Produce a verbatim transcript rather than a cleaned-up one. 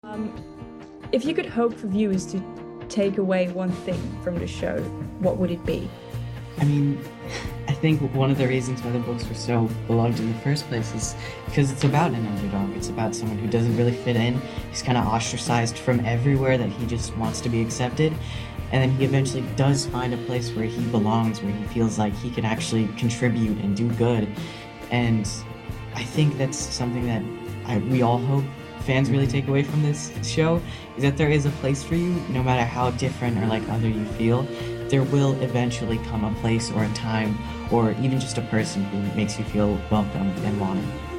Um, if you could hope for viewers to take away one thing from the show, what would it be? I mean, I think one of the reasons why the books were so beloved in the first place is because it's about an underdog. It's about someone who doesn't really fit in. He's kind of ostracized from everywhere that he just wants to be accepted. And then he eventually does find a place where he belongs, where he feels like he can actually contribute and do good. And I think that's something that I, we all hope fans really take away from this show, is that there is a place for you, no matter how different or like other you feel. There will eventually come a place or a time or even just a person who makes you feel welcome and wanted.